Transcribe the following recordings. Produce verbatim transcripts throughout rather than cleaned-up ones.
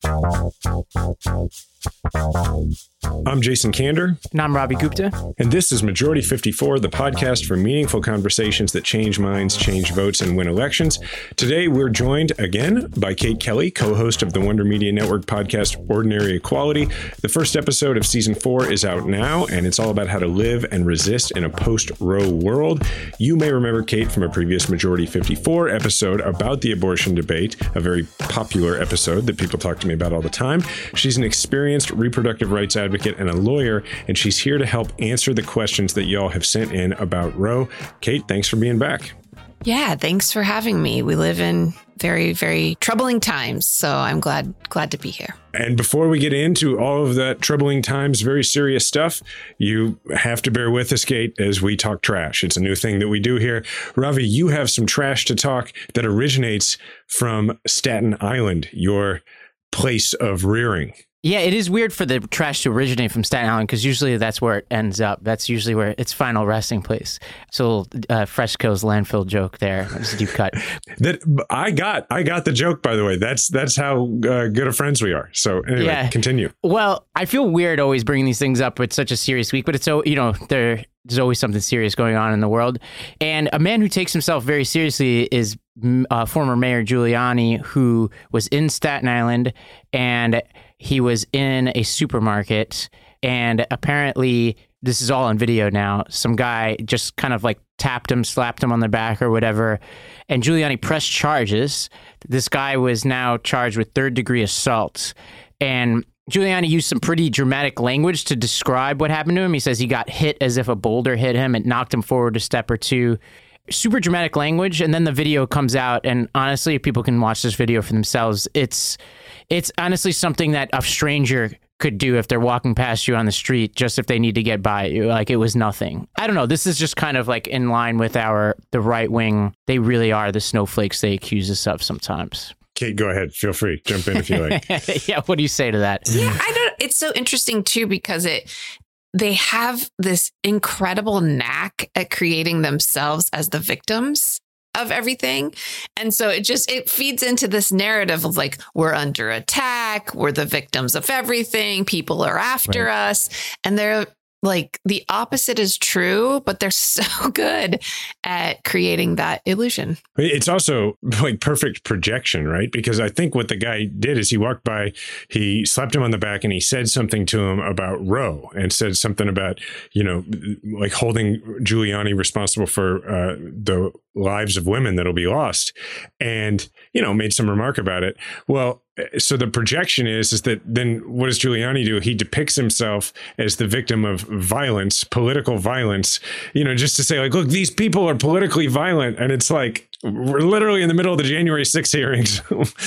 I'm Jason Kander. And I'm Ravi Gupta. And this is Majority fifty-four, the podcast for meaningful conversations that change minds, change votes, and win elections. Today, we're joined again by Kate Kelly, co-host of the Wonder Media Network podcast, Ordinary Equality. The first episode of season four is out now, and it's all about how to live and resist in a post-Roe world. You may remember Kate from a previous Majority fifty-four episode about the abortion debate, a very popular episode that people talk to me about all the time. She's an experienced reproductive rights advocate and a lawyer, and she's here to help answer the questions that y'all have sent in about Roe. Kate, thanks for being back. Yeah, thanks for having me. We live in very, very troubling times, so I'm glad glad to be here. And before we get into all of that troubling times, very serious stuff, you have to bear with us, Kate, as we talk trash. It's a new thing that we do here. Ravi, you have some trash to talk that originates from Staten Island, your place of rearing. Yeah, it is weird for the trash to originate from Staten Island because usually that's where it ends up. That's usually where its final resting place. So uh, Fresco's landfill joke there. It's a deep cut. That I got. I got the joke, by the way. That's that's how uh, good of friends we are. So anyway, yeah. Continue. Well, I feel weird always bringing these things up with such a serious week, but it's so, you know, there, there's always something serious going on in the world. And a man who takes himself very seriously is uh, former Mayor Giuliani, who was in Staten Island, and he was in a supermarket, and apparently this is all on video now. Some guy just kind of like tapped him, slapped him on the back or whatever, and Giuliani pressed charges. This guy was now charged with third degree assault, and Giuliani used some pretty dramatic language to describe what happened to him. He says he got hit as if a boulder hit him. It knocked him forward a step or two. Super dramatic language. And then the video comes out. And honestly, if people can watch this video for themselves, it's it's honestly something that a stranger could do if they're walking past you on the street, just if they need to get by you. Like, it was nothing. I don't know. This is just kind of like in line with our the right wing. They really are the snowflakes they accuse us of sometimes. Kate, go ahead. Feel free. Jump in if you like. Yeah, what do you say to that? Yeah, I don't. It's so interesting too because it they have this incredible knack at creating themselves as the victims of everything, and so it just it feeds into this narrative of like, we're under attack, we're the victims of everything, people are after right. us, and they're like, the opposite is true, but they're so good at creating that illusion. It's also like perfect projection, right? Because I think what the guy did is he walked by, he slapped him on the back, and he said something to him about Roe, and said something about, you know, like holding Giuliani responsible for uh, the lives of women that'll be lost, and, you know, made some remark about it. Well, so the projection is, is that then what does Giuliani do? He depicts himself as the victim of violence, political violence, you know, just to say like, look, these people are politically violent. And it's like, we're literally in the middle of the January sixth hearings.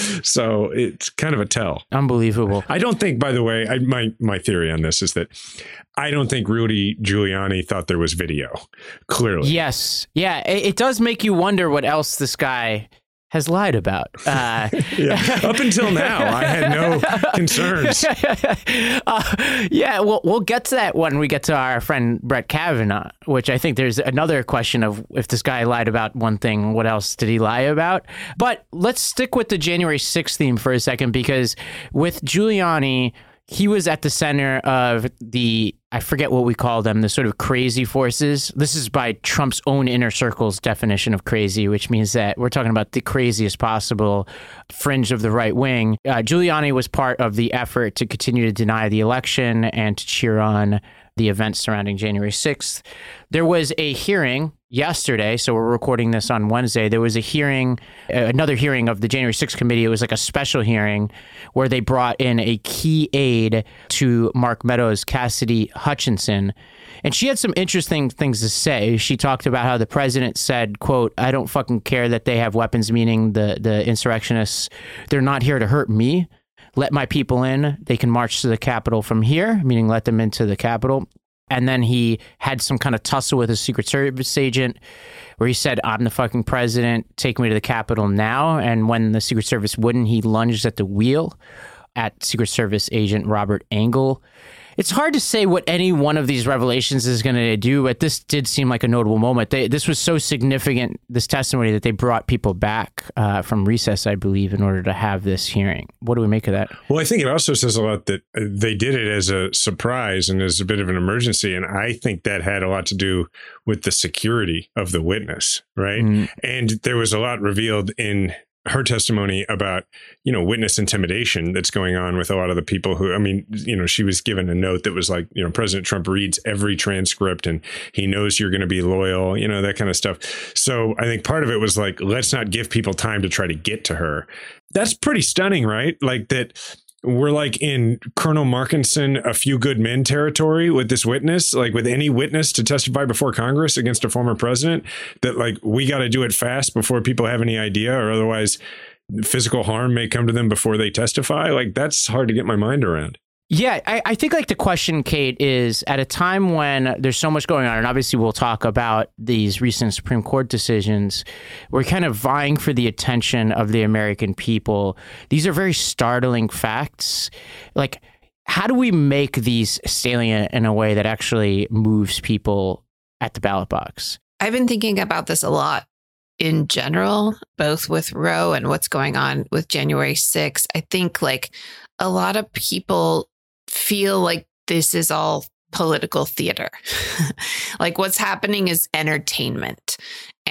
So it's kind of a tell. Unbelievable. I don't think, by the way, I, my, my theory on this is that I don't think Rudy Giuliani thought there was video, clearly. Yes. Yeah. It, it does make you wonder what else this guy has lied about. Uh, yeah. Up until now, I had no concerns. uh, yeah, we'll, we'll get to that when we get to our friend Brett Kavanaugh, which I think there's another question of if this guy lied about one thing, what else did he lie about? But let's stick with the January sixth theme for a second, because with Giuliani, he was at the center of the, I forget what we call them, the sort of crazy forces. This is by Trump's own inner circle's definition of crazy, which means that we're talking about the craziest possible fringe of the right wing. Uh, Giuliani was part of the effort to continue to deny the election and to cheer on the events surrounding January sixth. There was a hearing yesterday, so we're recording this on Wednesday. There was a hearing, another hearing of the January sixth committee. It was like a special hearing where they brought in a key aide to Mark Meadows, Cassidy Hutchinson. And she had some interesting things to say. She talked about how the president said, quote, "I don't fucking care that they have weapons," meaning the, the insurrectionists. "They're not here to hurt me. Let my people in. They can march to the Capitol from here," meaning let them into the Capitol. And then he had some kind of tussle with a Secret Service agent where he said, "I'm the fucking president. Take me to the Capitol now." And when the Secret Service wouldn't, he lunged at the wheel at Secret Service agent Robert Engel. It's hard to say what any one of these revelations is going to do, but this did seem like a notable moment. They, this was so significant, this testimony, that they brought people back uh, from recess, I believe, in order to have this hearing. What do we make of that? Well, I think it also says a lot that they did it as a surprise and as a bit of an emergency. And I think that had a lot to do with the security of the witness, right? Mm. And there was a lot revealed in her testimony about, you know, witness intimidation that's going on with a lot of the people who, I mean, you know, she was given a note that was like, you know, President Trump reads every transcript and he knows you're going to be loyal, you know, that kind of stuff. So I think part of it was like, let's not give people time to try to get to her. That's pretty stunning, right? Like that. We're like in Colonel Markinson, a few good men territory with this witness, like with any witness to testify before Congress against a former president, that like we got to do it fast before people have any idea, or otherwise physical harm may come to them before they testify. Like that's hard to get my mind around. Yeah, I, I think like the question, Kate, is at a time when there's so much going on, and obviously we'll talk about these recent Supreme Court decisions, we're kind of vying for the attention of the American people. These are very startling facts. Like, how do we make these salient in a way that actually moves people at the ballot box? I've been thinking about this a lot in general, both with Roe and what's going on with January sixth. I think like a lot of people feel like this is all political theater. Like what's happening is entertainment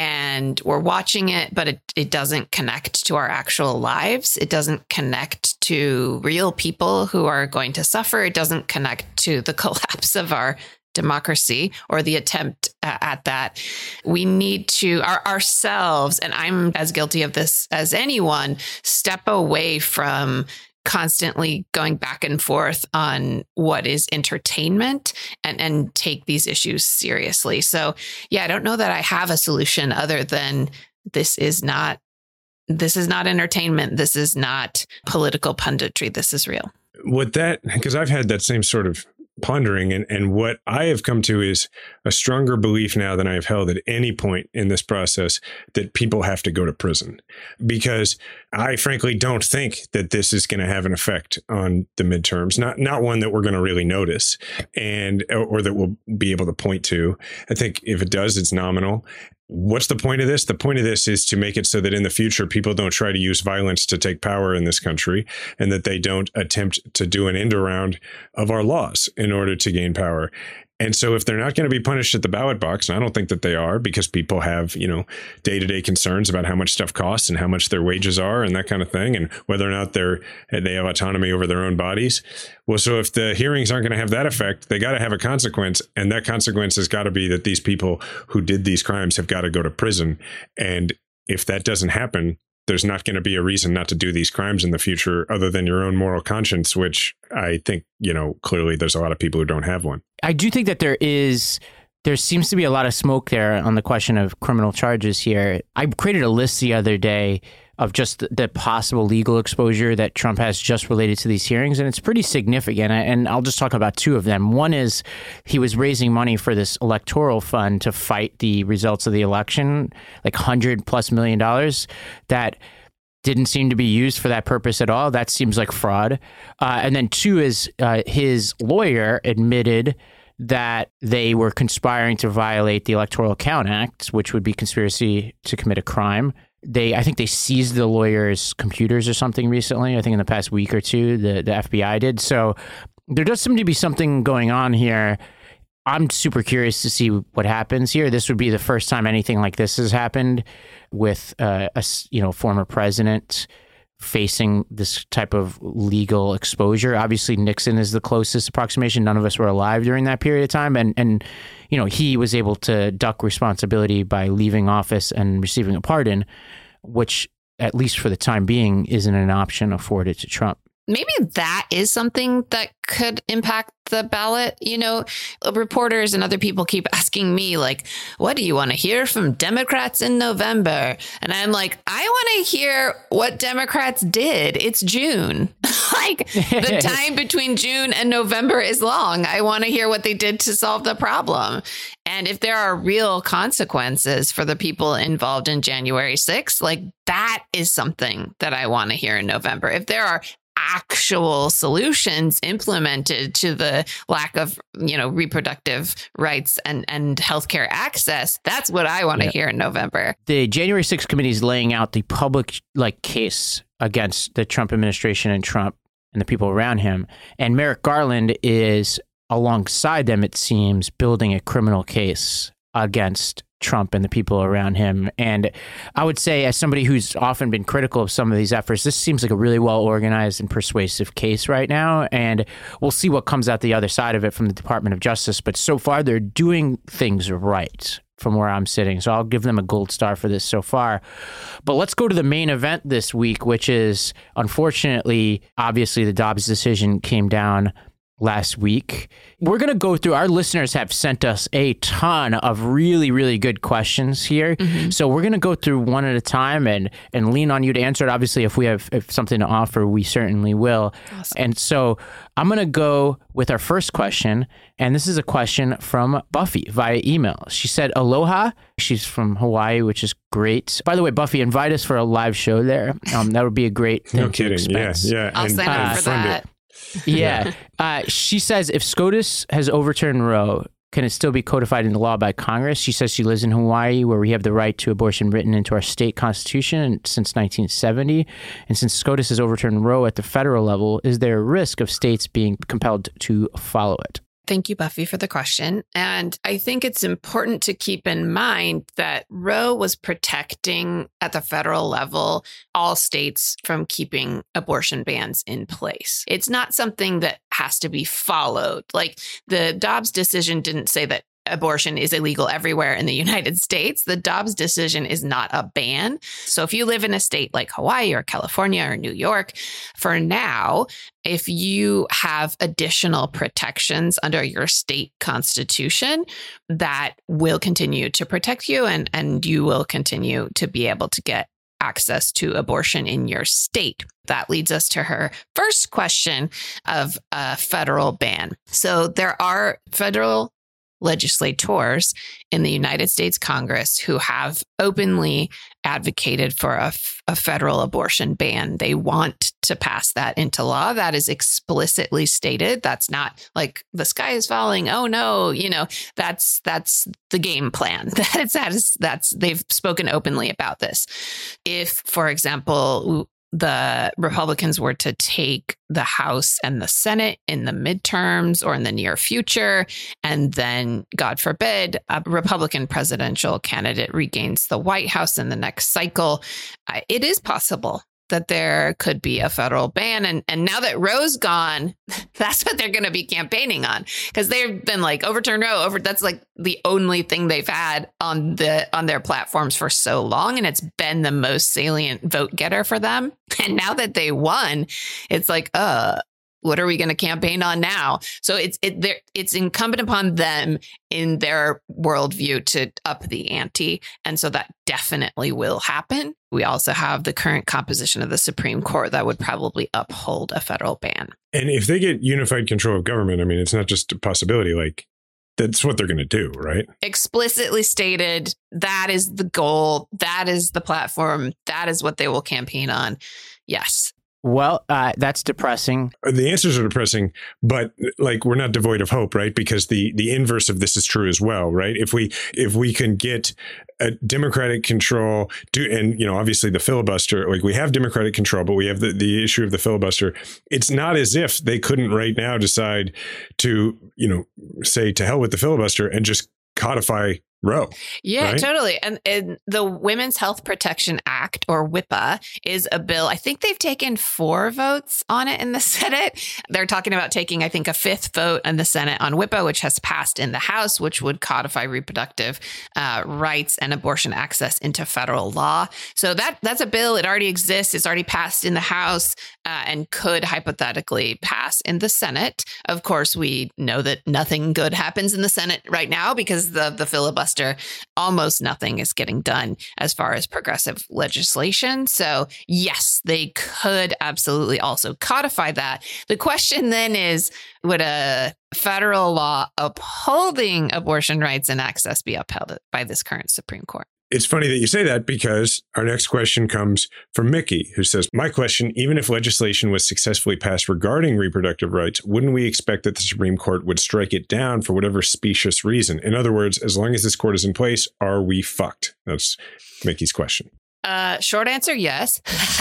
and we're watching it, but it, it doesn't connect to our actual lives. It doesn't connect to real people who are going to suffer. It doesn't connect to the collapse of our democracy or the attempt uh, at that. We need to our, ourselves, and I'm as guilty of this as anyone, step away from constantly going back and forth on what is entertainment and, and take these issues seriously. So, yeah, I don't know that I have a solution other than this is not this is not entertainment. This is not political punditry. This is real. What that, because I've had that same sort of pondering, and, and what I have come to is a stronger belief now than I've held at any point in this process that people have to go to prison, because I frankly don't think that this is going to have an effect on the midterms, not not one that we're going to really notice and or that we'll be able to point to. I think if it does, it's nominal. What's the point of this? The point of this is to make it so that in the future, people don't try to use violence to take power in this country, and that they don't attempt to do an end around of our laws in order to gain power. And so if they're not going to be punished at the ballot box, and I don't think that they are, because people have, you know, day-to-day concerns about how much stuff costs and how much their wages are and that kind of thing, and whether or not they're they have autonomy over their own bodies. Well, so if the hearings aren't going to have that effect, they got to have a consequence. And that consequence has got to be that these people who did these crimes have got to go to prison. And if that doesn't happen, there's not going to be a reason not to do these crimes in the future other than your own moral conscience, which I think, you know, clearly there's a lot of people who don't have one. I do think that there is, there seems to be a lot of smoke there on the question of criminal charges here. I created a list the other day of just the possible legal exposure that Trump has just related to these hearings, and it's pretty significant. And I'll just talk about two of them. One is he was raising money for this electoral fund to fight the results of the election, like one hundred plus million dollars that didn't seem to be used for that purpose at all. That seems like fraud. Uh, and then two is uh, his lawyer admitted that they were conspiring to violate the Electoral Count Act, which would be conspiracy to commit a crime. They, I think they seized the lawyer's computers or something recently. I think in the past week or two, the, the F B I did. So there does seem to be something going on here. I'm super curious to see what happens here. This would be the first time anything like this has happened with uh, a you know former president facing this type of legal exposure. Obviously, Nixon is the closest approximation. None of us were alive during that period of time. And, and you know, he was able to duck responsibility by leaving office and receiving a pardon, which, at least for the time being, isn't an option afforded to Trump. Maybe that is something that could impact the ballot. You know, reporters and other people keep asking me, like, what do you want to hear from Democrats in November? And I'm like, I want to hear what Democrats did. It's June. Like, the time between June and November is long. I want to hear what they did to solve the problem. And if there are real consequences for the people involved in January sixth, like, that is something that I want to hear in November. If there are actual solutions implemented to the lack of, you know, reproductive rights and, and healthcare access, that's what I want to yeah. hear in November. The January sixth committee is laying out the public like case against the Trump administration and Trump and the people around him. And Merrick Garland is alongside them, it seems, building a criminal case against Trump and the people around him. And I would say, as somebody who's often been critical of some of these efforts, this seems like a really well organized and persuasive case right now. And we'll see what comes out the other side of it from the Department of Justice. But so far, they're doing things right from where I'm sitting. So I'll give them a gold star for this so far. But let's go to the main event this week, which is, unfortunately, obviously the Dobbs decision came down last week. We're going to go through, our listeners have sent us a ton of really, really good questions here. Mm-hmm. So we're going to go through one at a time and and lean on you to answer it. Obviously, if we have if something to offer, we certainly will. Awesome. And so I'm going to go with our first question. And this is a question from Buffy via email. She said, aloha. She's from Hawaii, which is great. By the way, Buffy, invite us for a live show there. Um, that would be a great thing. No kidding. Yeah, yeah. I'll and, sign up uh, for that. It. Yeah. Uh, she says if SCOTUS has overturned Roe, can it still be codified into law by Congress? She says she lives in Hawaii, where we have the right to abortion written into our state constitution since nineteen seventy. And since SCOTUS has overturned Roe at the federal level, is there a risk of states being compelled to follow it? Thank you, Buffy, for the question. And I think it's important to keep in mind that Roe was protecting at the federal level all states from keeping abortion bans in place. It's not something that has to be followed. Like the Dobbs decision didn't say that abortion is illegal everywhere in the United States. The Dobbs decision is not a ban. So if you live in a state like Hawaii or California or New York, for now, if you have additional protections under your state constitution, that will continue to protect you and, and you will continue to be able to get access to abortion in your state. That leads us to her first question of a federal ban. So there are federal legislators in the United States Congress who have openly advocated for a, f- a federal abortion ban. They want to pass that into law. That is explicitly stated. That's not like the sky is falling. Oh no, you know, that's that's the game plan. That's that is that's they've spoken openly about this. If, for example, the Republicans were to take the House and the Senate in the midterms or in the near future, and then, God forbid, a Republican presidential candidate regains the White House in the next cycle, it is possible that there could be a federal ban. And, and now that Roe's gone, that's what they're going to be campaigning on, because they've been like overturn Roe over. That's like the only thing they've had on the on their platforms for so long. And it's been the most salient vote getter for them. And now that they won, it's like, uh, what are we going to campaign on now? So it's it, it's incumbent upon them in their worldview to up the ante. And so that definitely will happen. We also have the current composition of the Supreme Court that would probably uphold a federal ban. And if they get unified control of government, I mean, it's not just a possibility, like that's what they're going to do, right? Explicitly stated, that is the goal. That is the platform. That is what they will campaign on. Yes. Well, uh, that's depressing. The answers are depressing, but like we're not devoid of hope, right? Because the the inverse of this is true as well, right? If we if we can get a Democratic control, do, and you know, obviously the filibuster, like we have Democratic control, but we have the, the issue of the filibuster. It's not as if they couldn't right now decide to, you know, say to hell with the filibuster and just codify Roe. Yeah, right? Totally. And, and the Women's Health Protection Act, or WIPA, is a bill. I think they've taken four votes on it in the Senate. They're talking about taking, I think, a fifth vote in the Senate on WIPA, which has passed in the House, which would codify reproductive uh, rights and abortion access into federal law. So that that's a bill. It already exists. It's already passed in the House uh, and could hypothetically pass in the Senate. Of course, we know that nothing good happens in the Senate right now because the, the filibuster. Almost nothing is getting done as far as progressive legislation. So yes, they could absolutely also codify that. The question then is, would a federal law upholding abortion rights and access be upheld by this current Supreme Court? it's funny that you say that because our next question comes from Mickey, who says, my question, even if legislation was successfully passed regarding reproductive rights, wouldn't we expect that the Supreme Court would strike it down for whatever specious reason? In other words, as long as this court is in place, are we fucked? That's Mickey's question. Uh, short answer, yes.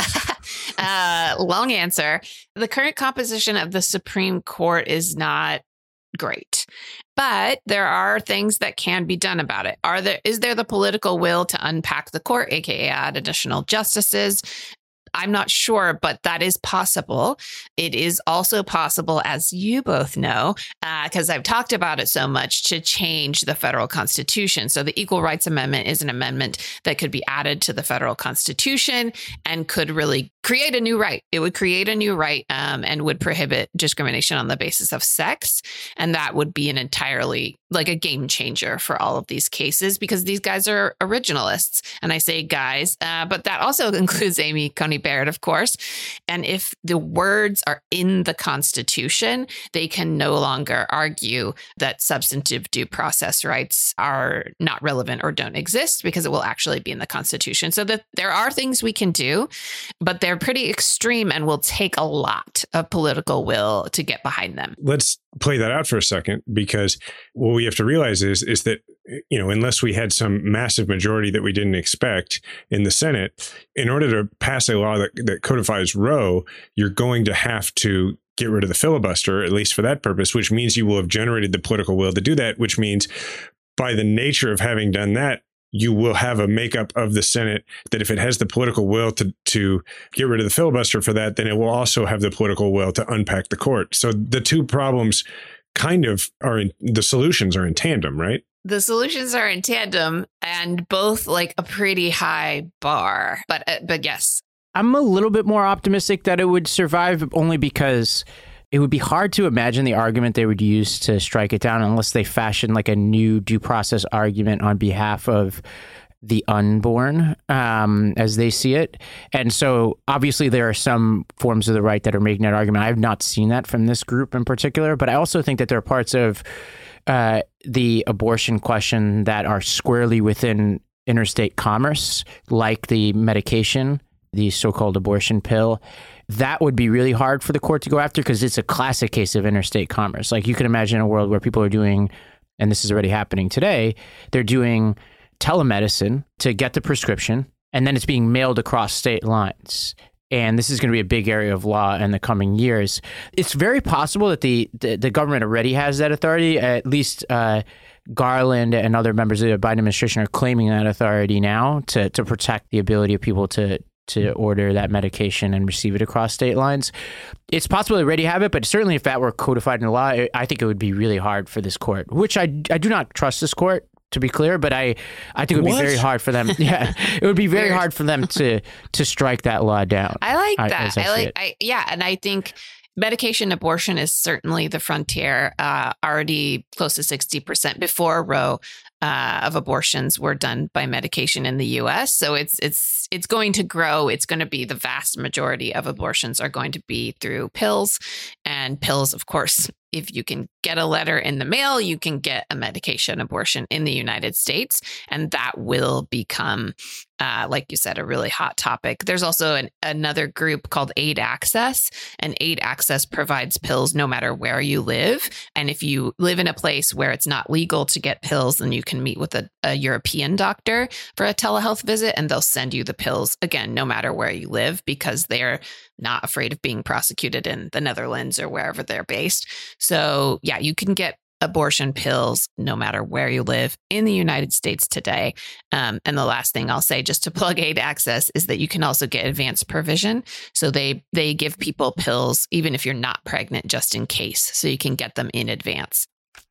uh, long answer, the current composition of the Supreme Court is not great. But there are things that can be done about it. Are there? Is there the political will to unpack the court, aka add additional justices? I'm not sure, but that is possible. It is also possible, as you both know, because uh, I've talked about it so much, to change the federal constitution. So the Equal Rights Amendment is an amendment that could be added to the federal constitution and could really create a new right. It would create a new right um, and would prohibit discrimination on the basis of sex. And that would be an entirely like a game changer for all of these cases, because these guys are originalists. And I say guys, uh, but that also includes Amy Coney Barrett, of course. And if the words are in the Constitution, they can no longer argue that substantive due process rights are not relevant or don't exist, because it will actually be in the Constitution. So that there are things we can do, but they're pretty extreme and will take a lot of political will to get behind them. Let's play that out for a second, because what we have to realize is, is that, you know, unless we had some massive majority that we didn't expect in the Senate, in order to pass a law that, that codifies Roe, you're going to have to get rid of the filibuster, at least for that purpose, which means you will have generated the political will to do that, which means by the nature of having done that, you will have a makeup of the Senate that if it has the political will to, to get rid of the filibuster for that, then it will also have the political will to unpack the court. So the two problems kind of are in, the solutions are in tandem, right? The solutions are in tandem and both like a pretty high bar. But, uh, but yes. I'm a little bit more optimistic that it would survive, only because it would be hard to imagine the argument they would use to strike it down unless they fashion like a new due process argument on behalf of the unborn, um, as they see it. And so obviously there are some forms of the right that are making that argument. I have not seen that from this group in particular, but I also think that there are parts of uh, the abortion question that are squarely within interstate commerce, like the medication, the so-called abortion pill. That would be really hard for the court to go after, because it's a classic case of interstate commerce. Like, you can imagine a world where people are doing, and this is already happening today, they're doing telemedicine to get the prescription, and then it's being mailed across state lines. And this is going to be a big area of law in the coming years. It's very possible that the, the, the government already has that authority. At least uh, Garland and other members of the Biden administration are claiming that authority now to, to protect the ability of people to to order that medication and receive it across state lines. It's possible they already have it, but certainly if that were codified in the law, I think it would be really hard for this court, which I, I do not trust this court, to be clear, but I, I think it would what? be very hard for them. Yeah, it would be very hard for them to to strike that law down. I like that. I, I like, I, yeah, and I think medication abortion is certainly the frontier. Uh, already close to sixty percent before Roe uh, of abortions were done by medication in the U S. So it's it's it's going to grow. It's going to be the vast majority of abortions are going to be through pills, and pills, of course. If you can get a letter in the mail, you can get a medication abortion in the United States, and that will become, uh, like you said, a really hot topic. There's also an, another group called Aid Access, and Aid Access provides pills no matter where you live. And if you live in a place where it's not legal to get pills, then you can meet with a, a European doctor for a telehealth visit, and they'll send you the pills, again, no matter where you live, because they're not afraid of being prosecuted in the Netherlands or wherever they're based. So yeah, you can get abortion pills no matter where you live in the United States today. Um, and the last thing I'll say, just to plug Aid Access, is that you can also get advanced provision. So they they give people pills even if you're not pregnant, just in case. So you can get them in advance.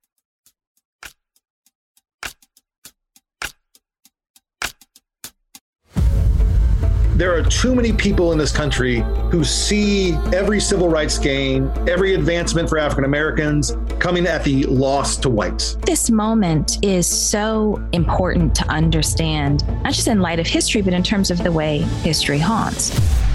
There are too many people in this country who see every civil rights gain, every advancement for African Americans coming at the loss to whites. This moment is so important to understand, not just in light of history, but in terms of the way history haunts.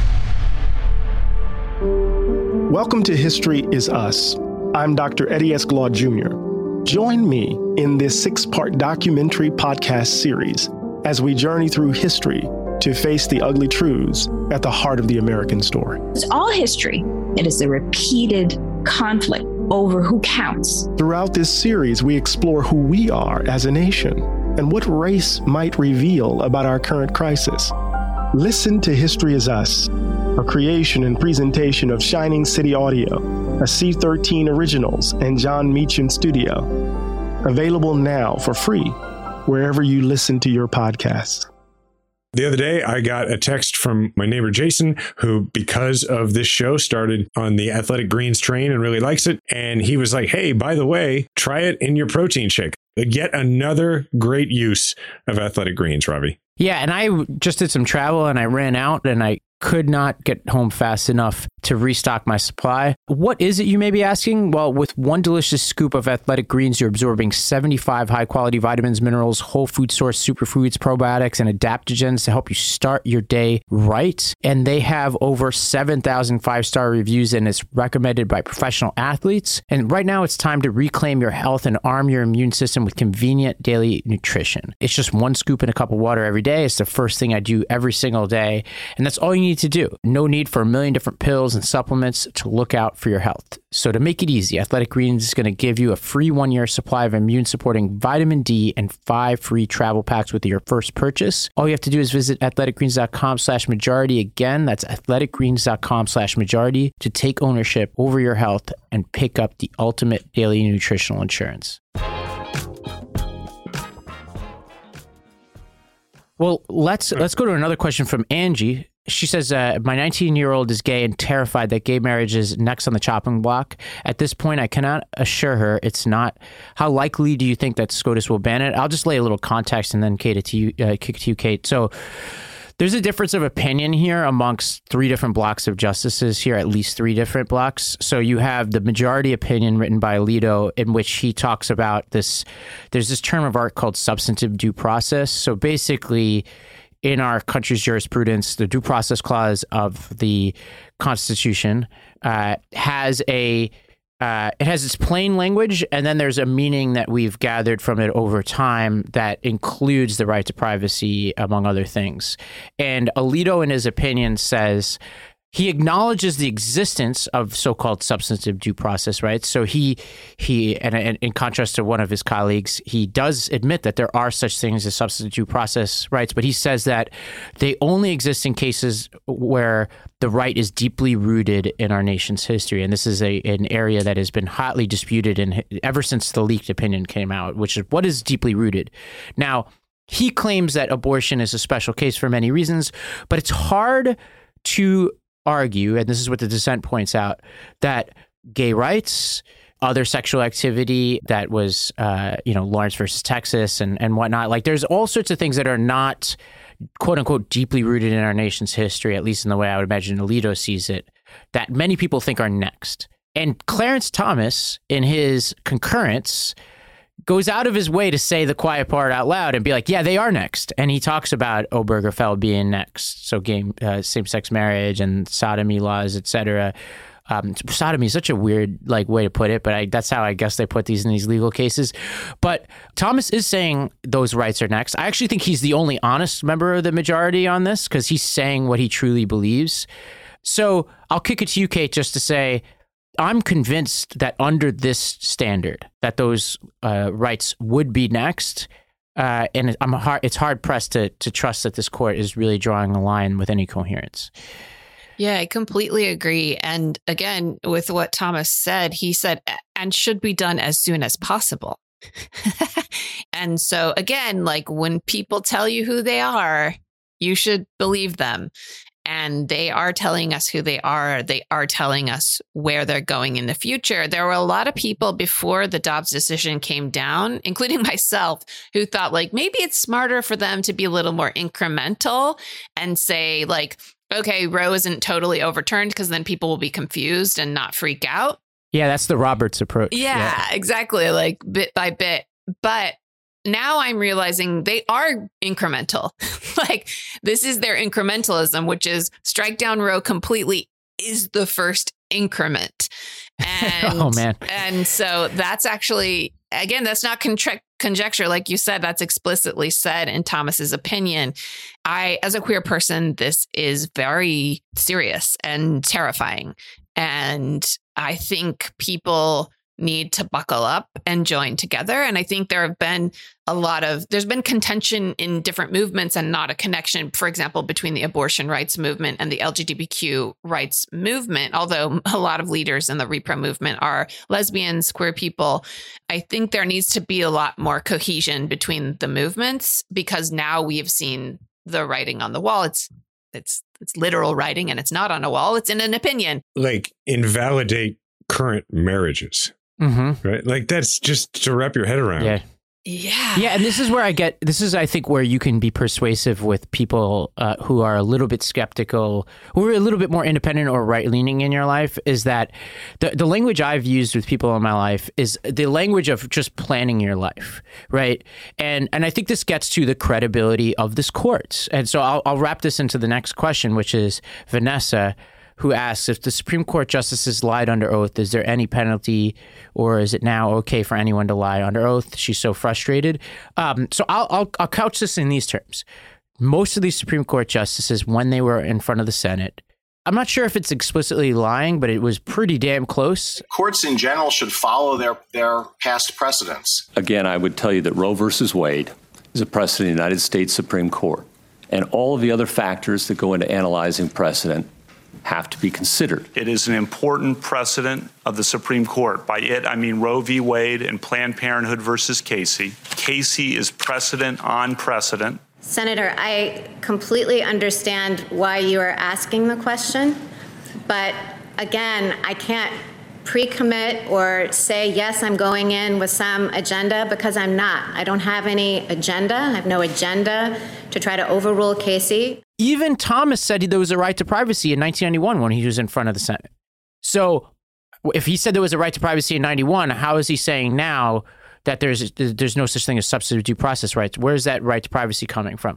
Welcome to History is Us. I'm Doctor Eddie Esclaw Junior Join me in this six-part documentary podcast series as we journey through history to face the ugly truths at the heart of the American story. It's all history. It is a repeated conflict over who counts. Throughout this series, we explore who we are as a nation and what race might reveal about our current crisis. Listen to History is Us, a creation and presentation of Shining City Audio, a C thirteen Originals and John Meacham Studio. Available now for free wherever you listen to your podcasts. The other day, I got a text from my neighbor, Jason, who, because of this show, started on the Athletic Greens train and really likes it. And he was like, hey, by the way, try it in your protein shake. Yet another great use of Athletic Greens, Ravi. Yeah, and I just did some travel and I ran out and I could not get home fast enough to restock my supply. What is it, you may be asking? Well, with one delicious scoop of Athletic Greens, you're absorbing seventy-five high-quality vitamins, minerals, whole food source superfoods, probiotics, and adaptogens to help you start your day right. And they have over seven thousand five-star reviews and it's recommended by professional athletes. And right now, it's time to reclaim your health and arm your immune system with convenient daily nutrition. It's just one scoop in a cup of water every day. It's the first thing I do every single day. And that's all you need to do. No need for a million different pills and supplements to look out for your health. So to make it easy, Athletic Greens is going to give you a free one-year supply of immune-supporting vitamin D and five free travel packs with your first purchase. All you have to do is visit athleticgreens.com slash majority. Again, that's athleticgreens.com slash majority to take ownership over your health and pick up the ultimate daily nutritional insurance. Well, let's let's go to another question from Angie. She says, uh, my nineteen-year-old is gay and terrified that gay marriage is next on the chopping block. At this point, I cannot assure her it's not. How likely do you think that SCOTUS will ban it? I'll just lay a little context and then Kate, it to you, uh, kick it to you, Kate. So there's a difference of opinion here amongst three different blocks of justices here, at least three different blocks. So you have the majority opinion written by Alito, in which he talks about this. There's this term of art called substantive due process. So basically, in our country's jurisprudence, the due process clause of the Constitution uh, has a Uh, it has its plain language, and then there's a meaning that we've gathered from it over time that includes the right to privacy, among other things. And Alito, in his opinion, says he acknowledges the existence of so-called substantive due process rights. So he, he, and, and in contrast to one of his colleagues, he does admit that there are such things as substantive due process rights, but he says that they only exist in cases where the right is deeply rooted in our nation's history. And this is a an area that has been hotly disputed in, ever since the leaked opinion came out, which is what is deeply rooted. Now, he claims that abortion is a special case for many reasons, but it's hard to argue, and this is what the dissent points out, that gay rights, other sexual activity that was, uh, you know, Lawrence versus Texas and, and whatnot, like there's all sorts of things that are not, quote unquote, deeply rooted in our nation's history, at least in the way I would imagine Alito sees it, that many people think are next. And Clarence Thomas, in his concurrence, goes out of his way to say the quiet part out loud and be like, yeah, they are next. And he talks about Obergefell being next. So game, uh, same-sex marriage and sodomy laws, et cetera. Um, sodomy is such a weird like way to put it, but I, that's how I guess they put these in these legal cases. But Thomas is saying those rights are next. I actually think he's the only honest member of the majority on this because he's saying what he truly believes. So I'll kick it to you, Kate, just to say, I'm convinced that under this standard, that those uh, rights would be next, uh, and I'm hard, it's hard pressed to to trust that this court is really drawing a line with any coherence. Yeah, I completely agree. And again, with what Thomas said, he said, and should be done as soon as possible. And so again, like when people tell you who they are, you should believe them. And they are telling us who they are. They are telling us where they're going in the future. There were a lot of people before the Dobbs decision came down, including myself, who thought like maybe it's smarter for them to be a little more incremental and say like, okay, Roe isn't totally overturned because then people will be confused and not freak out. Yeah, that's the Roberts approach. Yeah, yeah. Exactly. Like bit by bit. But now I'm realizing they are incremental. Like this is their incrementalism, which is strike down Roe completely is the first increment. And, oh, man. And so that's actually, again, that's not contra- conjecture. Like you said, that's explicitly said in Thomas's opinion. I, as a queer person, this is very serious and terrifying. And I think people need to buckle up and join together. And I think there have been a lot of, there's been contention in different movements and not a connection, for example, between the abortion rights movement and the L G B T Q rights movement. Although a lot of leaders in the repro movement are lesbians, queer people, I think there needs to be a lot more cohesion between the movements, because now we have seen the writing on the wall. It's it's it's literal writing, and it's not on a wall. It's in an opinion. Like invalidate current marriages. Mm-hmm. Right. Like that's just to wrap your head around. Yeah. Yeah. Yeah. And this is where I get, this is, I think, where you can be persuasive with people uh, who are a little bit skeptical, who are a little bit more independent or right leaning in your life, is that the, the language I've used with people in my life is the language of just planning your life. Right. And, and I think this gets to the credibility of this court. And so I'll, I'll wrap this into the next question, which is Vanessa, who asks, if the Supreme Court justices lied under oath, is there any penalty, or is it now okay for anyone to lie under oath? She's so frustrated. Um, so I'll, I'll, I'll couch this in these terms. Most of these Supreme Court justices, when they were in front of the Senate, I'm not sure if it's explicitly lying, but it was pretty damn close. Courts in general should follow their, their past precedents. Again, I would tell you that Roe versus Wade is a precedent of the United States Supreme Court, and all of the other factors that go into analyzing precedent have to be considered. It is an important precedent of the Supreme Court. By it, I mean Roe v. Wade and Planned Parenthood versus Casey. Casey is precedent on precedent. Senator, I completely understand why you are asking the question, but again, I can't pre-commit or say, yes, I'm going in with some agenda, because I'm not. I don't have any agenda. I have no agenda to try to overrule Casey. Even Thomas said there was a right to privacy in nineteen ninety-one when he was in front of the Senate. So if he said there was a right to privacy in ninety-one, how is he saying now that there's there's no such thing as substantive due process rights? Where's that right to privacy coming from?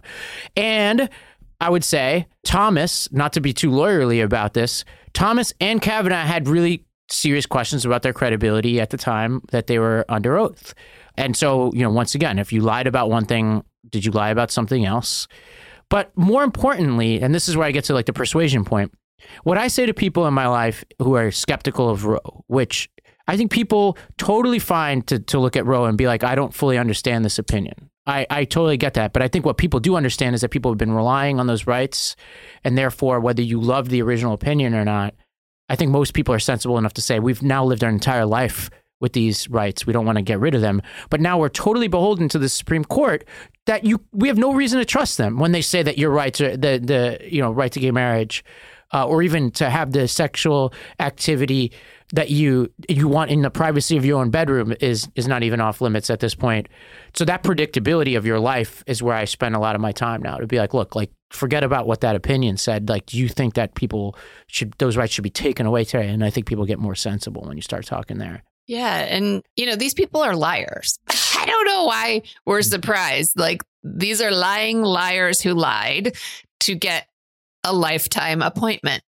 And I would say Thomas, not to be too lawyerly about this, Thomas and Kavanaugh had really serious questions about their credibility at the time that they were under oath. And so, you know, once again, if you lied about one thing, did you lie about something else? But more importantly, and this is where I get to like the persuasion point, what I say to people in my life who are skeptical of Roe, which I think people totally find to, to look at Roe and be like, I don't fully understand this opinion. I, I totally get that. But I think what people do understand is that people have been relying on those rights. And therefore, whether you love the original opinion or not, I think most people are sensible enough to say we've now lived our entire life with these rights. We don't want to get rid of them. But now we're totally beholden to the Supreme Court that you we have no reason to trust them when they say that your rights are the the you know right to gay marriage uh, or even to have the sexual activity that you you want in the privacy of your own bedroom is is not even off limits at this point. So that predictability of your life is where I spend a lot of my time now, to be like, look, like forget about what that opinion said. Like, do you think that people should those rights should be taken away today? And I think people get more sensible when you start talking there. Yeah. And, you know, these people are liars. I don't know why we're surprised. Like, these are lying liars who lied to get a lifetime appointment.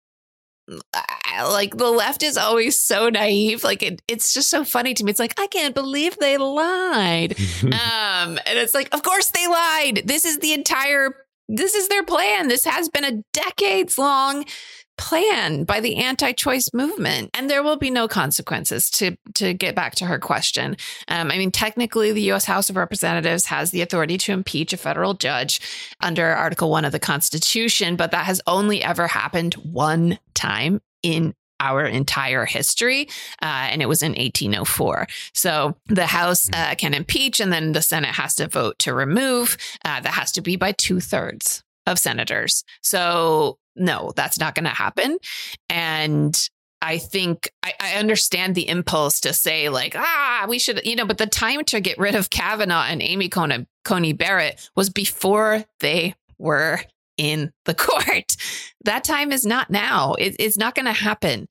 Like, the left is always so naive. Like, it, it's just so funny to me. It's like, I can't believe they lied. um, and it's like, of course they lied. This is the entire, this is their plan. This has been a decades long plan by the anti-choice movement, and there will be no consequences. To to get back to her question, um, I mean, technically, the U S House of Representatives has the authority to impeach a federal judge under Article One of the Constitution, but that has only ever happened one time in our entire history, uh, and it was in eighteen oh four. So the House uh, can impeach, and then the Senate has to vote to remove. Uh, that has to be by two thirds of senators. So no, that's not going to happen. And I think I, I understand the impulse to say, like, ah, we should, you know, but the time to get rid of Kavanaugh and Amy Coney, Coney Barrett was before they were in the court. That time is not now. It, it's not going to happen.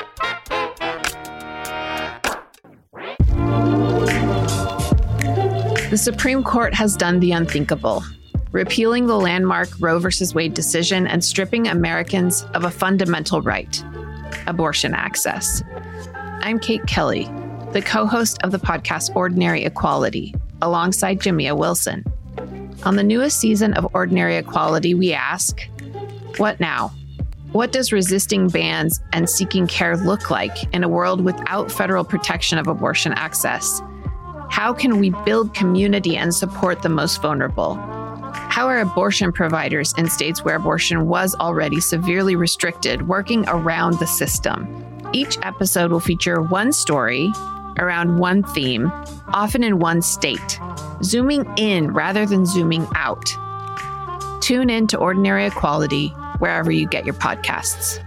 The Supreme Court has done the unthinkable, repealing the landmark Roe versus Wade decision and stripping Americans of a fundamental right, abortion access. I'm Kate Kelly, the co-host of the podcast Ordinary Equality, alongside Jamia Wilson. On the newest season of Ordinary Equality, we ask, what now? What does resisting bans and seeking care look like in a world without federal protection of abortion access? How can we build community and support the most vulnerable? How are abortion providers in states where abortion was already severely restricted working around the system? Each episode will feature one story around one theme, often in one state, zooming in rather than zooming out. Tune in to Ordinary Equality wherever you get your podcasts.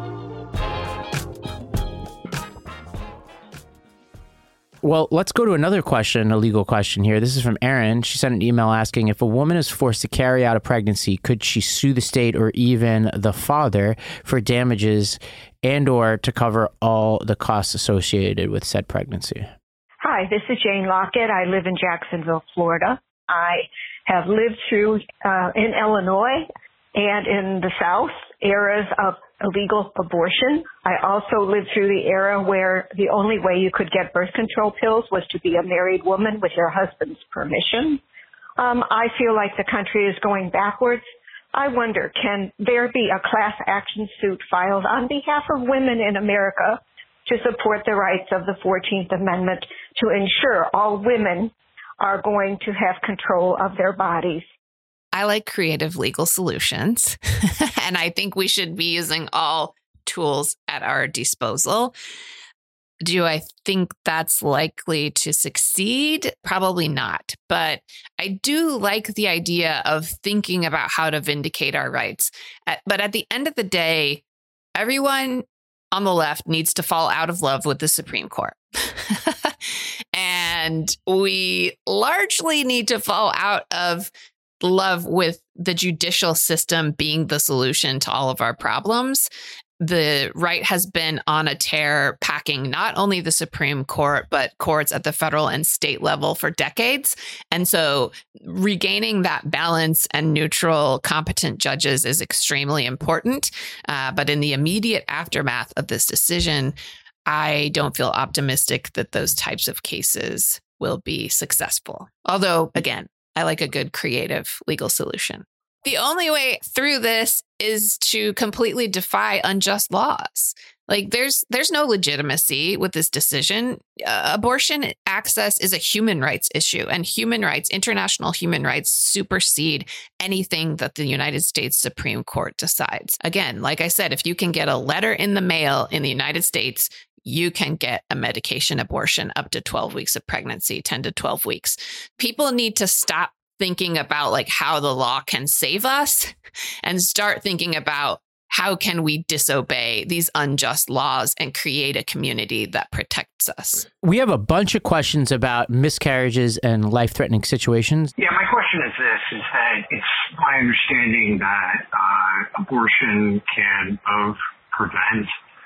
Well, let's go to another question, a legal question here. This is from Erin. She sent an email asking, if a woman is forced to carry out a pregnancy, could she sue the state or even the father for damages and or to cover all the costs associated with said pregnancy? Hi, this is Jane Lockett. I live in Jacksonville, Florida. I have lived through, uh, in Illinois and in the South, eras of illegal abortion. I also lived through the era where the only way you could get birth control pills was to be a married woman with your husband's permission. Um, I feel like the country is going backwards. I wonder, can there be a class action suit filed on behalf of women in America to support the rights of the fourteenth Amendment to ensure all women are going to have control of their bodies? I like creative legal solutions, and I think we should be using all tools at our disposal. Do I think that's likely to succeed? Probably not. But I do like the idea of thinking about how to vindicate our rights. But at the end of the day, everyone on the left needs to fall out of love with the Supreme Court. And we largely need to fall out of love with the judicial system being the solution to all of our problems. The right has been on a tear, packing not only the Supreme Court, but courts at the federal and state level for decades. And so regaining that balance and neutral, competent judges is extremely important. Uh, but in the immediate aftermath of this decision, I don't feel optimistic that those types of cases will be successful. Although, again, I like a good creative legal solution. The only way through this is to completely defy unjust laws. Like there's there's no legitimacy with this decision. Uh, abortion access is a human rights issue, and human rights, international human rights, supersede anything that the United States Supreme Court decides. Again, like I said, if you can get a letter in the mail in the United States, you can get a medication abortion up to twelve weeks of pregnancy, ten to twelve weeks. People need to stop thinking about like how the law can save us and start thinking about how can we disobey these unjust laws and create a community that protects us. We have a bunch of questions about miscarriages and life-threatening situations. Yeah, my question is this, is that it's my understanding that uh, abortion can both prevent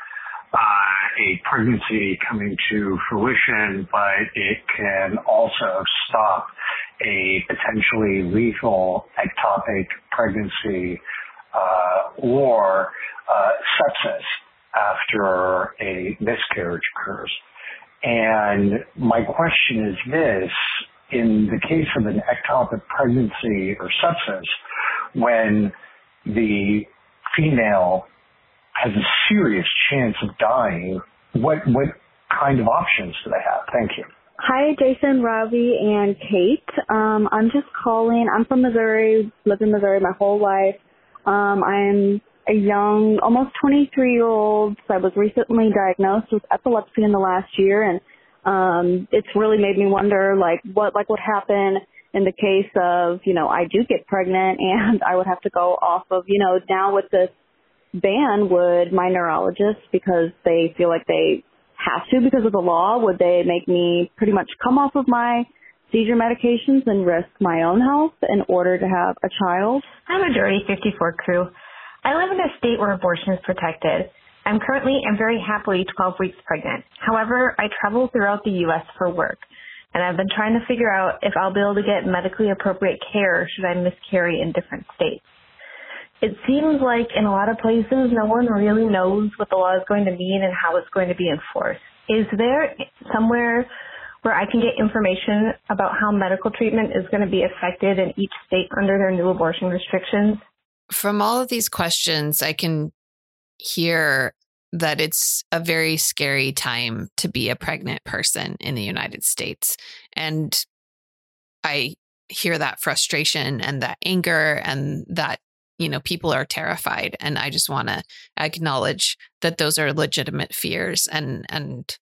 Uh, a pregnancy coming to fruition, but it can also stop a potentially lethal ectopic pregnancy uh, or uh, sepsis after a miscarriage occurs. And my question is this, in the case of an ectopic pregnancy or sepsis, when the female has a serious chance of dying, what what kind of options do they have? Thank you. Hi, Jason, Ravi, and Kate. Um, I'm just calling. I'm from Missouri, lived in Missouri my whole life. Um, I'm a young, almost twenty-three-year-old. So I was recently diagnosed with epilepsy in the last year, and um, it's really made me wonder, like, what like would happen in the case of, you know, I do get pregnant and I would have to go off of, you know, now with this ban, would my neurologist, because they feel like they have to because of the law, would they make me pretty much come off of my seizure medications and risk my own health in order to have a child? I'm a Dirty fifty-four crew. I live in a state where abortion is protected. I'm currently and very happily twelve weeks pregnant. However, I travel throughout the U S for work, and I've been trying to figure out if I'll be able to get medically appropriate care should I miscarry in different states. It seems like in a lot of places, no one really knows what the law is going to mean and how it's going to be enforced. Is there somewhere where I can get information about how medical treatment is going to be affected in each state under their new abortion restrictions? From all of these questions, I can hear that it's a very scary time to be a pregnant person in the United States. And I hear that frustration and that anger and that, you know, people are terrified. And I just want to acknowledge that those are legitimate fears. And, and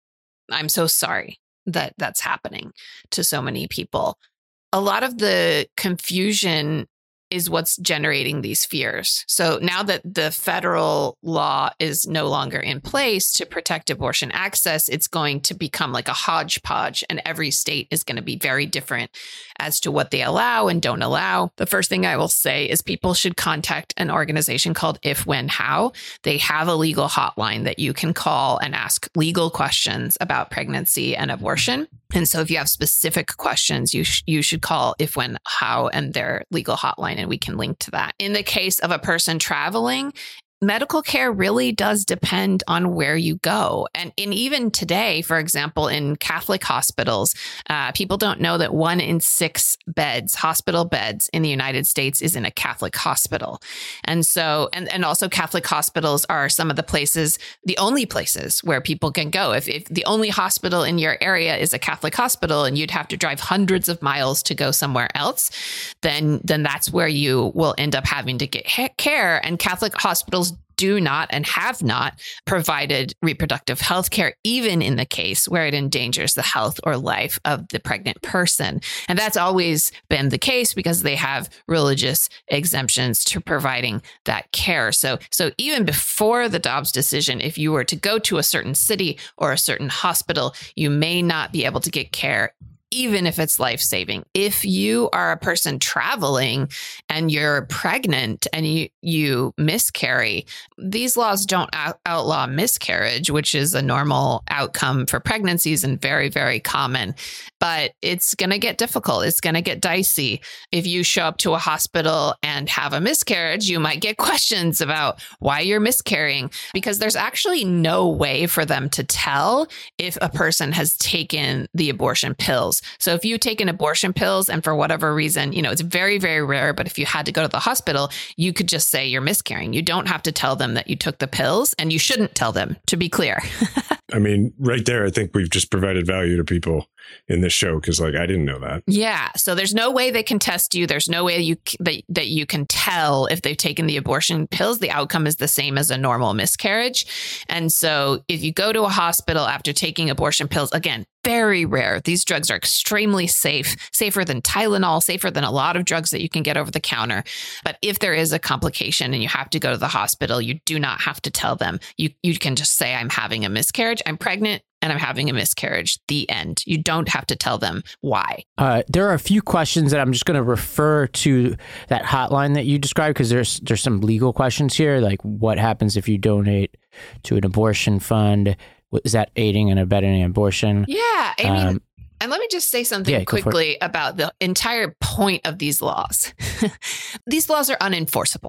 I'm so sorry that that's happening to so many people. A lot of the confusion is what's generating these fears. So now that the federal law is no longer in place to protect abortion access, it's going to become like a hodgepodge, and every state is going to be very different as to what they allow and don't allow. The first thing I will say is people should contact an organization called If, When, How. They have a legal hotline that you can call and ask legal questions about pregnancy and abortion. And so if you have specific questions, you sh- you should call If, When, How and their legal hotline, and we can link to that. In the case of a person traveling, medical care really does depend on where you go. And, and even today, for example, in Catholic hospitals, uh, people don't know that one in six beds, hospital beds in the United States is in a Catholic hospital. And so, and, and also Catholic hospitals are some of the places, the only places where people can go. If, if the only hospital in your area is a Catholic hospital and you'd have to drive hundreds of miles to go somewhere else, then, then that's where you will end up having to get care. And Catholic hospitals do not and have not provided reproductive health care, even in the case where it endangers the health or life of the pregnant person. And that's always been the case because they have religious exemptions to providing that care. So, so even before the Dobbs decision, if you were to go to a certain city or a certain hospital, you may not be able to get care, even if it's life-saving. If you are a person traveling and you're pregnant and you, you miscarry, these laws don't out- outlaw miscarriage, which is a normal outcome for pregnancies and very, very common. But it's going to get difficult. It's going to get dicey. If you show up to a hospital and have a miscarriage, you might get questions about why you're miscarrying, because there's actually no way for them to tell if a person has taken the abortion pills. So if you take an abortion pills and for whatever reason, you know, it's very, very rare, but if you had to go to the hospital, you could just say you're miscarrying. You don't have to tell them that you took the pills, and you shouldn't tell them, to be clear. I mean, right there, I think we've just provided value to people in this show, because like I didn't know that. Yeah. So there's no way they can test you. There's no way you that, that you can tell if they've taken the abortion pills. The outcome is the same as a normal miscarriage. And so if you go to a hospital after taking abortion pills, again, very rare. These drugs are extremely safe, safer than Tylenol, safer than a lot of drugs that you can get over the counter. But if there is a complication and you have to go to the hospital, you do not have to tell them. You you can just say, I'm having a miscarriage, I'm pregnant, and I'm having a miscarriage. The end. You don't have to tell them why. Uh, there are a few questions that I'm just going to refer to that hotline that you described, because there's there's some legal questions here, like what happens if you donate to an abortion fund? Is that aiding and abetting an abortion? Yeah, I mean, um, and let me just say something yeah, quickly about the entire point of these laws. These laws are unenforceable.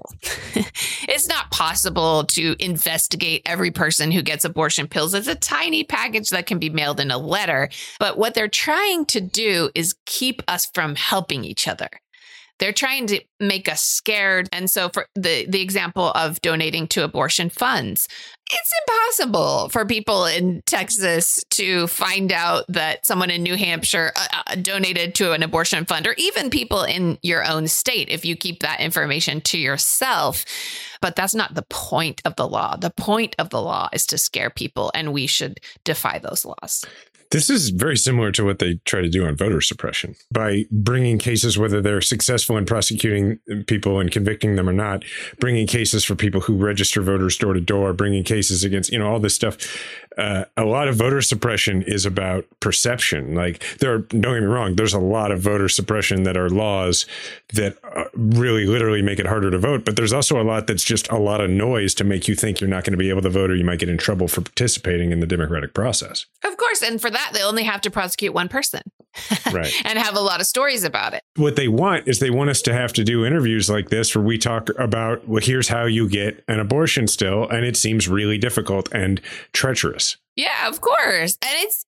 It's not possible to investigate every person who gets abortion pills. It's a tiny package that can be mailed in a letter. But what they're trying to do is keep us from helping each other. They're trying to make us scared. And so for the, the example of donating to abortion funds, it's impossible for people in Texas to find out that someone in New Hampshire uh, donated to an abortion fund, or even people in your own state, if you keep that information to yourself. But that's not the point of the law. The point of the law is to scare people, and we should defy those laws. This is very similar to what they try to do on voter suppression by bringing cases, whether they're successful in prosecuting people and convicting them or not, bringing cases for people who register voters door to door, bringing cases against, you know, all this stuff. Uh, a lot of voter suppression is about perception. Like there are, don't get me wrong, there's a lot of voter suppression that are laws that uh, really literally make it harder to vote. But there's also a lot that's just a lot of noise to make you think you're not going to be able to vote, or you might get in trouble for participating in the democratic process. Of course. And for that, they only have to prosecute one person. Right. And have a lot of stories about it. What they want is they want us to have to do interviews like this where we talk about, well, here's how you get an abortion still. And it seems really difficult and treacherous. Yeah, of course. And it's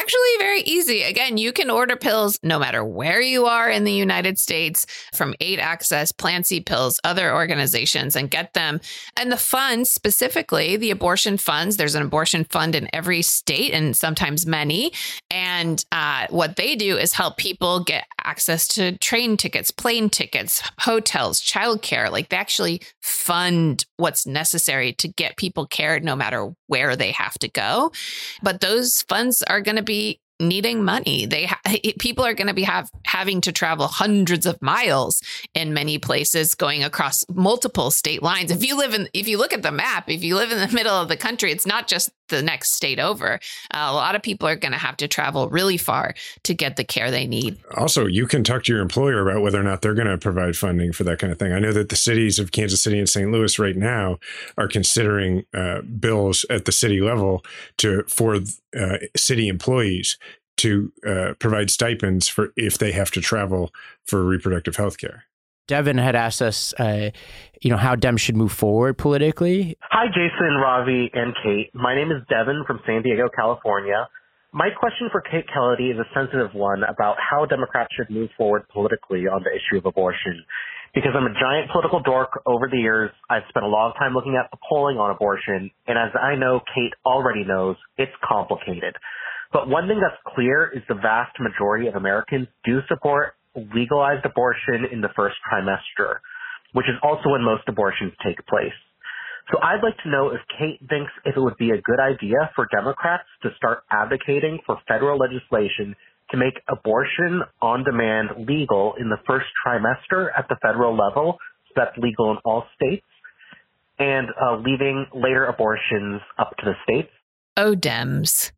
actually very easy. Again, you can order pills no matter where you are in the United States from eight Access, Plan C Pills, other organizations, and get them. And the funds, specifically the abortion funds, there's an abortion fund in every state and sometimes many. And uh, what they do is help people get access to train tickets, plane tickets, hotels, childcare. Like they actually fund what's necessary to get people cared no matter where they have to go. But those funds are going to be needing money. They ha- people are going to be have having to travel hundreds of miles in many places, going across multiple state lines. If you live in, if you look at the map, if you live in the middle of the country, it's not just the next state over. Uh, a lot of people are going to have to travel really far to get the care they need. Also, you can talk to your employer about whether or not they're going to provide funding for that kind of thing. I know that the cities of Kansas City and Saint Louis right now are considering uh, bills at the city level to for uh, city employees to uh, provide stipends for if they have to travel for reproductive health care. Devin had asked us, uh, you know, how Dems should move forward politically. Hi, Jason, Ravi, and Kate. My name is Devin from San Diego, California. My question for Kate Kelledy is a sensitive one about how Democrats should move forward politically on the issue of abortion. Because I'm a giant political dork over the years, I've spent a lot of time looking at the polling on abortion, and as I know Kate already knows, it's complicated. But one thing that's clear is the vast majority of Americans do support legalized abortion in the first trimester, which is also when most abortions take place. So I'd like to know if Kate thinks if it would be a good idea for Democrats to start advocating for federal legislation to make abortion on demand legal in the first trimester at the federal level, so that's legal in all states, and uh, leaving later abortions up to the states. Oh, Dems.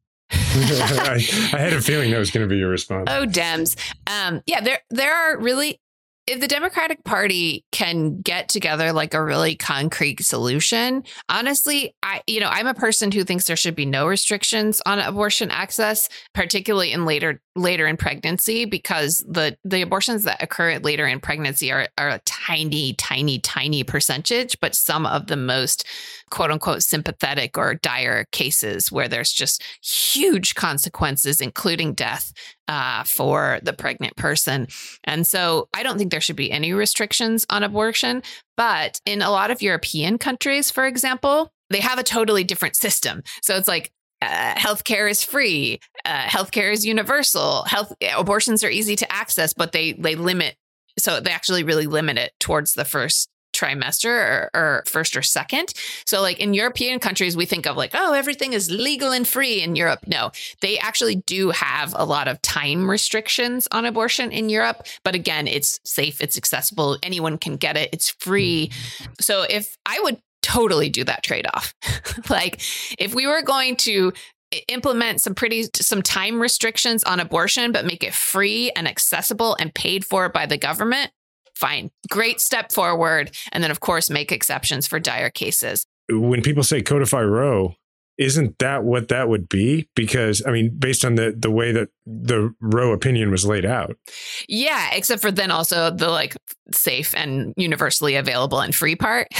I, I had a feeling that was going to be your response. Oh, Dems. Um, yeah, there there are really, if the Democratic Party can get together like a really concrete solution, honestly, I, you know, I'm a person who thinks there should be no restrictions on abortion access, particularly in later later in pregnancy, because the the abortions that occur later in pregnancy are, are a tiny, tiny, tiny percentage, but some of the most quote unquote sympathetic or dire cases where there's just huge consequences, including death uh, for the pregnant person. And so I don't think there should be any restrictions on abortion. But in a lot of European countries, for example, they have a totally different system. So it's like, Uh, healthcare is free. Uh, healthcare is universal. Health abortions are easy to access, but they they limit. So they actually really limit it towards the first trimester or, or first or second. So like in European countries, we think of like, oh, everything is legal and free in Europe. No, they actually do have a lot of time restrictions on abortion in Europe. But again, it's safe. It's accessible. Anyone can get it. It's free. So if I would totally do that trade-off. Like if we were going to implement some pretty some time restrictions on abortion, but make it free and accessible and paid for by the government, fine. Great step forward. And then, of course, make exceptions for dire cases. When people say codify Roe, isn't that what that would be? Because, I mean, based on the, the way that the Roe opinion was laid out. Yeah, except for then also the like safe and universally available and free part.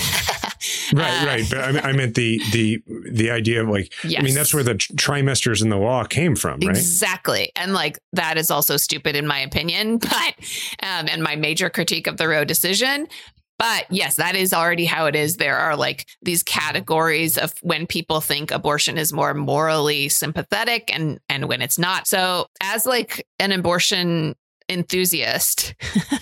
Right, uh, right. But I, mean, I meant the the the idea of like, yes. I mean, that's where the trimesters in the law came from, right? Exactly. And like that is also stupid in my opinion, but um, and my major critique of the Roe decision. But yes, that is already how it is. There are like these categories of when people think abortion is more morally sympathetic and, and when it's not. So as like an abortion enthusiast,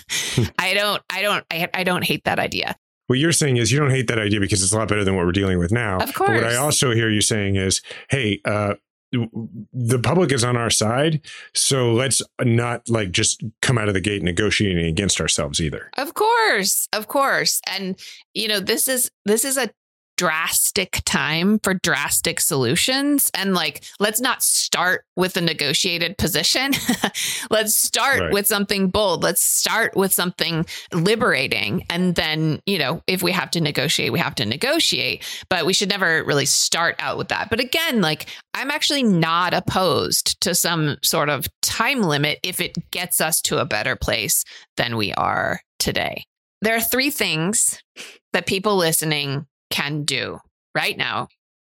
I don't, I don't, I, I don't hate that idea. What you're saying is you don't hate that idea because it's a lot better than what we're dealing with now. Of course. But what I also hear you saying is, hey, uh, the public is on our side, so let's not like just come out of the gate negotiating against ourselves either. Of course, of course. And, you know, this is this is a drastic time for drastic solutions. And like, let's not start with a negotiated position. Let's start Right. with something bold. Let's start with something liberating. And then, you know, if we have to negotiate, we have to negotiate. But we should never really start out with that. But again, like, I'm actually not opposed to some sort of time limit if it gets us to a better place than we are today. There are three things that people listening can do right now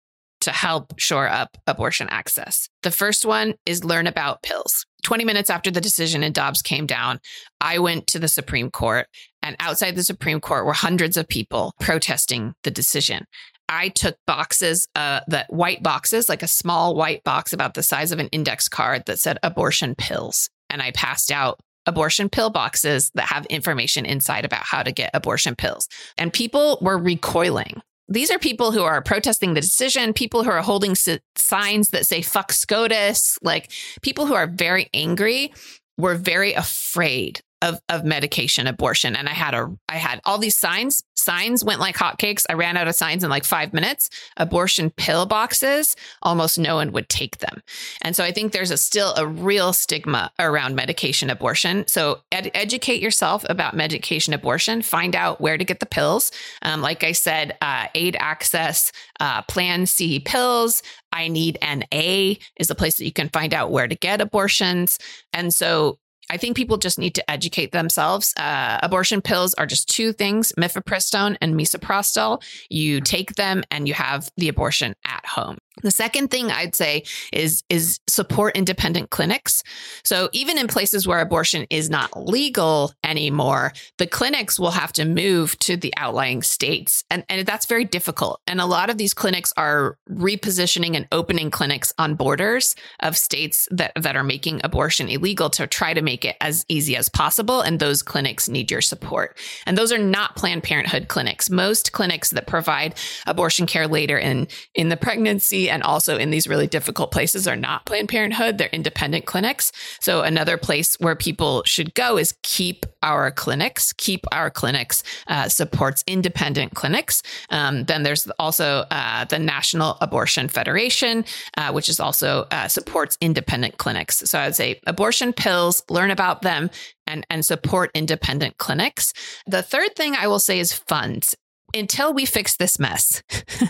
to help shore up abortion access. The first one is learn about pills. twenty minutes after the decision in Dobbs came down, I went to the Supreme Court, and outside the Supreme Court were hundreds of people protesting the decision. I took boxes, uh, the white boxes, like a small white box about the size of an index card that said abortion pills. And I passed out abortion pill boxes that have information inside about how to get abortion pills. And people were recoiling. These are people who are protesting the decision, people who are holding s- signs that say fuck SCOTUS, like people who are very angry were very afraid of, of medication abortion. And I had a, I had all these signs, signs went like hotcakes. I ran out of signs in like five minutes. Abortion pill boxes, almost no one would take them. And so I think there's a still a real stigma around medication abortion. So ed- educate yourself about medication abortion, find out where to get the pills. Um, like I said, uh, aid access, uh, Plan C pills, I Need N A is a place that you can find out where to get abortions. And so I think people just need to educate themselves. Uh, abortion pills are just two things, mifepristone and misoprostol. You take them and you have the abortion at home. The second thing I'd say is, is support independent clinics. So even in places where abortion is not legal anymore, the clinics will have to move to the outlying states. And, and that's very difficult. And a lot of these clinics are repositioning and opening clinics on borders of states that, that are making abortion illegal to try to make it as easy as possible. And those clinics need your support. And those are not Planned Parenthood clinics. Most clinics that provide abortion care later in, in the pregnancy and also in these really difficult places are not Planned Parenthood. They're independent clinics. So another place where people should go is Keep Our Clinics. Keep Our Clinics uh, supports independent clinics. Um, then there's also uh, the National Abortion Federation, uh, which is also uh, supports independent clinics. So I would say abortion pills, learn about them, and, and support independent clinics. The third thing I will say is funds. Until we fix this mess,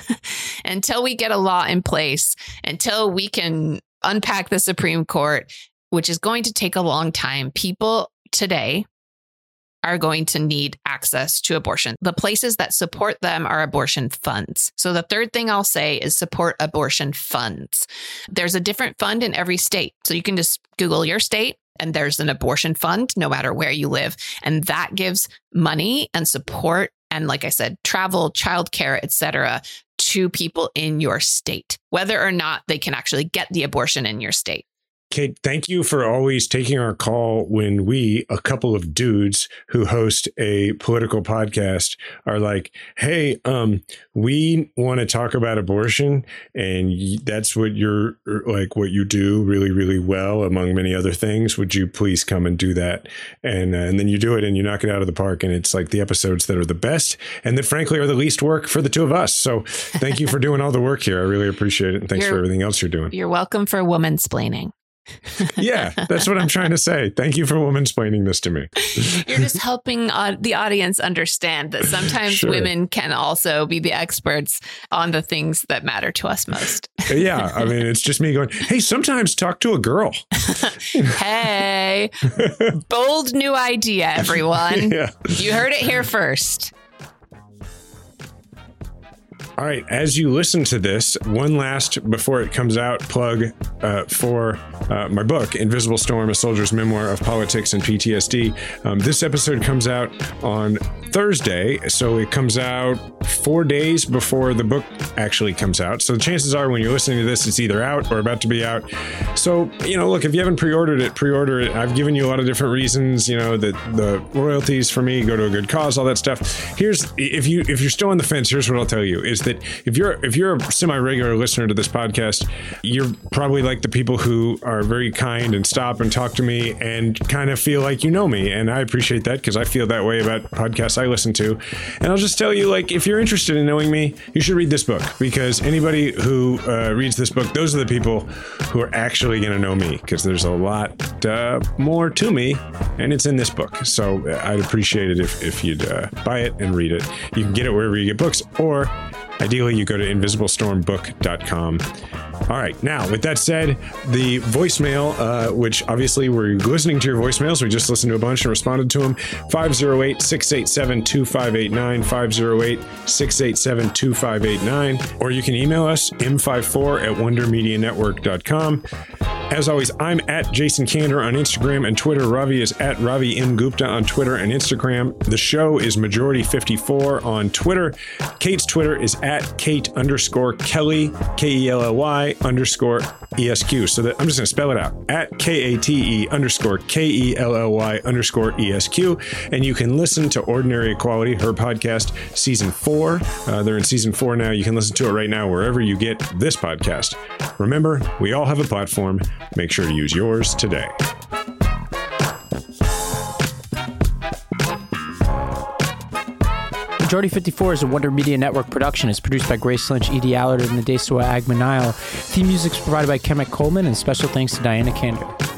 until we get a law in place, until we can unpack the Supreme Court, which is going to take a long time, people today are going to need access to abortion. The places that support them are abortion funds. So the third thing I'll say is support abortion funds. There's a different fund in every state. So you can just Google your state, and there's an abortion fund, no matter where you live. And that gives money and support and, like I said, travel, childcare, et cetera, to people in your state, whether or not they can actually get the abortion in your state. Kate, thank you for always taking our call when we, a couple of dudes who host a political podcast, are like, hey, um, we want to talk about abortion. And that's what you're like, what you do really, really well, among many other things. Would you please come and do that? And, uh, and then you do it and you knock it out of the park. And it's like the episodes that are the best and that, frankly, are the least work for the two of us. So thank you for doing all the work here. I really appreciate it. And thanks you're, for everything else you're doing. You're welcome for womansplaining. Yeah, that's what I'm trying to say. Thank you for womansplaining this to me. You're just helping uh, the audience understand that sometimes sure. women can also be the experts on the things that matter to us most. Yeah, I mean, it's just me going, hey, sometimes talk to a girl. Hey, bold new idea, everyone. Yeah. You heard it here first. All right. As you listen to this, one last, before it comes out, plug uh, for uh, my book, Invisible Storm, A Soldier's Memoir of Politics and P T S D. Um, this episode comes out on Thursday, so it comes out four days before the book actually comes out. So the chances are when you're listening to this, it's either out or about to be out. So, you know, look, if you haven't pre-ordered it, pre-order it. I've given you a lot of different reasons, you know, that the royalties for me go to a good cause, all that stuff. Here's, if you, if you're still on the fence, here's what I'll tell you is that if you're, if you're a semi-regular listener to this podcast, you're probably like the people who are very kind and stop and talk to me and kind of feel like you know me. And I appreciate that because I feel that way about podcasts I listen to. And I'll just tell you, like, if you're interested in knowing me, you should read this book, because anybody who uh, reads this book, those are the people who are actually going to know me, because there's a lot uh, more to me, and it's in this book. So I'd appreciate it if, if you'd uh, buy it and read it. You can get it wherever you get books, or ideally you go to invisible storm book dot com. All right. Now, with that said, the voicemail, uh, which obviously we're listening to your voicemails. We just listened to a bunch and responded to them. five oh eight, six eight seven, two five eight nine, five oh eight, six eight seven, two five eight nine. Or you can email us, m five four at wonder media network dot com. As always, I'm at Jason Kander on Instagram and Twitter. Ravi is at Ravi M. Gupta on Twitter and Instagram. The show is Majority fifty-four on Twitter. Kate's Twitter is at Kate underscore Kelly, K E L L Y underscore E S Q. So that I'm just going to spell it out. At K A T E underscore K E L L Y underscore E S Q. And you can listen to Ordinary Equality, her podcast, season four. Uh, they're in season four now. You can listen to it right now wherever you get this podcast. Remember, we all have a platform. Make sure to use yours today. Majority fifty-four is a Wonder Media Network production. It's produced by Grace Lynch, Edie Allard, and Nadesawa Agmanile. Theme music is provided by Kemet Coleman, and special thanks to Diana Kander.